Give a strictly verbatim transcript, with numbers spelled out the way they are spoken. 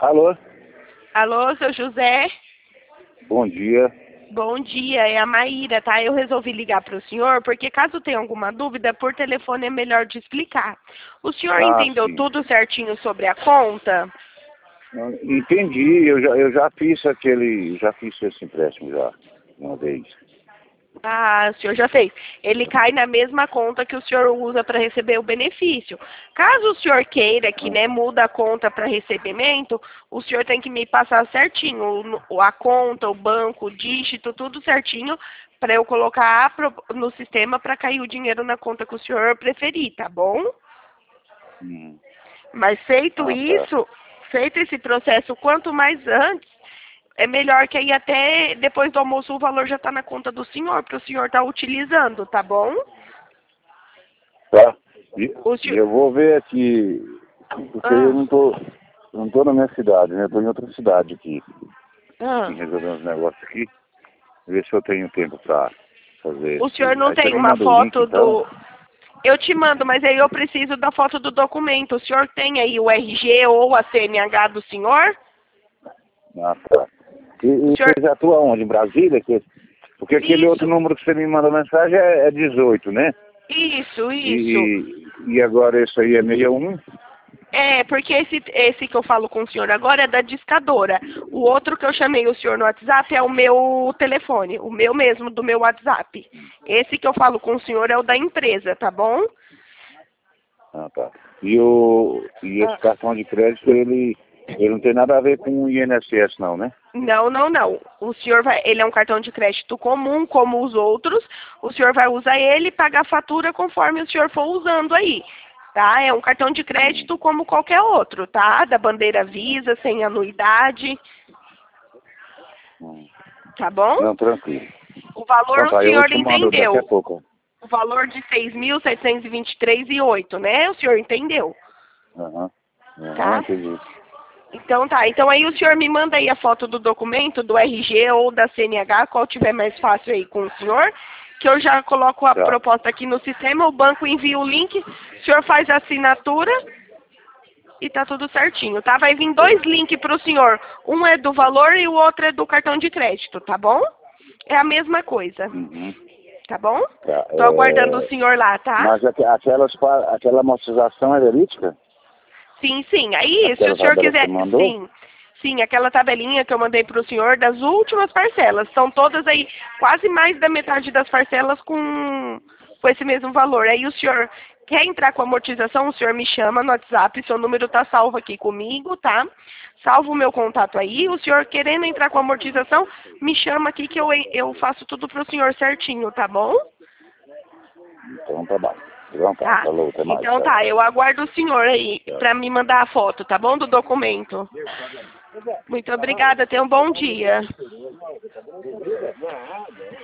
Alô? Alô, seu José? Bom dia. Bom dia, é a Maíra, tá? Eu resolvi ligar para o senhor, porque caso tenha alguma dúvida, por telefone é melhor de explicar. O senhor Ah, entendeu sim. tudo certinho sobre a conta? Entendi, eu já, eu já fiz aquele, já fiz esse empréstimo já, uma vez. Ah, o senhor já fez. Ele cai na mesma conta que o senhor usa para receber o benefício. Caso o senhor queira que, né, muda a conta para recebimento, o senhor tem que me passar certinho o- a conta, o banco, o dígito, tudo certinho para eu colocar pro- no sistema para cair o dinheiro na conta que o senhor preferir, tá bom? Hum. Mas feito Ah, tá. isso, feito esse processo, quanto mais antes, é melhor que aí até depois do almoço o valor já está na conta do senhor, para o senhor estar utilizando, tá bom? Tá. E, O e senhor... eu vou ver aqui, porque eu Ah, não tô, eu não tô na minha cidade, né? Eu tô em outra cidade aqui. ah. Em resolver uns negócios aqui. Ver se eu tenho tempo pra fazer. O senhor não Aí você tem me uma manda o link, foto então? do... Eu te mando, mas aí eu preciso da foto do documento. O senhor tem aí o R G ou a C N H do senhor? Ah, tá. E, O e senhor... você atua onde? Em Brasília? Que- Porque aquele outro Isso, número que você me mandou mensagem é, é dezoito, né? isso, isso. E, e agora esse aí é sessenta e um? É, porque esse, esse que eu falo com o senhor agora é da discadora. O outro que eu chamei o senhor no WhatsApp é o meu telefone, o meu mesmo, do meu WhatsApp. Esse que eu falo com o senhor é o da empresa, tá bom? Ah, tá. E, o, e esse Ah. cartão de crédito, ele, ele não tem nada a ver com o I N S S não, né? Não, não, não. O senhor vai, ele é um cartão de crédito comum, como os outros. O senhor vai usar ele e pagar a fatura conforme o senhor for usando aí. Tá? É um cartão de crédito como qualquer outro, tá? Da bandeira Visa, sem anuidade, Hum. tá bom? Não, tranquilo. O valor Então o tá, eu senhor te mando daqui a entendeu. pouco. O valor de seis mil setecentos e vinte e três e oito, né? O senhor entendeu, Aham. Aham, tá? entendi. Então tá. Então aí o senhor me manda aí a foto do documento, do R G ou da C N H, qual tiver mais fácil aí com o senhor, que eu já coloco a Tá. proposta aqui no sistema, o banco envia o link, o senhor faz a assinatura e tá tudo certinho, tá? Vai vir dois links para o senhor. Um é do valor e o outro é do cartão de crédito, tá bom? É a mesma coisa, Uhum. tá bom? Tá. Tô aguardando o É... senhor lá, tá? Mas aque- aquelas, pa- aquela amortização é verídica? Sim, sim. Aí, se o Aquela senhor tabela que você quiser... mandou? Sim, sim, aquela tabelinha que eu mandei para o senhor das últimas parcelas. São todas aí, quase mais da metade das parcelas com, com esse mesmo valor. Aí o senhor quer entrar com amortização, o senhor me chama no WhatsApp, seu número está salvo aqui comigo, tá? Salvo o meu contato aí. O senhor querendo entrar com amortização, me chama aqui que eu, eu faço tudo para o senhor certinho, tá bom? Então tá bom. Então tá, Tá. falou, até mais. Então Tchau. tá, eu aguardo o senhor aí Tchau. para me mandar a foto, tá bom? Do documento. Muito obrigada, tenha um bom dia.